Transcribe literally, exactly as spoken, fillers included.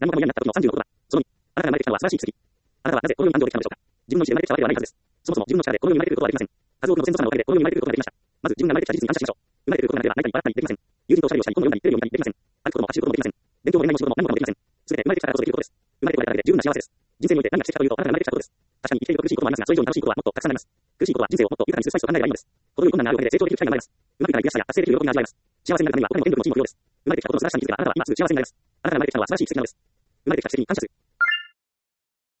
何もかも嫌になった時のさんじゅうのことだ。そのに、あなたが生まれてきたのは素晴らしい奇跡。あなたはなぜこの世に誕生できたのでしょうか。自分の意思で生まれてきたわけではないはずです。そもそも自分の力でこの世に生まれてくることはできません。数多くの先祖様のおかげでこの世に生まれてくることができました。まず自分が生まれてきた事実に感謝しましょう。生まれてくることなどでは何かに笑ったりできません。友人とおしゃべりをしたり、本の読んだり、テレビを見たりできません。歩くことも走ることもできません。勉強も恋愛も仕事も何もかもできません。すべて生まれてきたからこそできることです。生まれてこられただけで十分な幸せです。人生において何が奇跡かというと、あなたが生まれてきたことです。確かに生きていると苦しいこともありますが、それ以上に楽しいことはもっとたくさんあります。苦しいことは人生をもっと豊かにするスパイスと考えればいいのです。程よい困難があるおかげで成長できる機会が生まれます。うまくいかない悔しさや達成できる喜びが味わえます。幸せになるためには他にも援助のチームも必要です。生まれてきたことの素晴らしさに気づけば、あなたは今すぐ幸せになれます。あなたが生まれてきたのは素晴らしい奇跡なのです。生まれてきた奇跡に感謝する。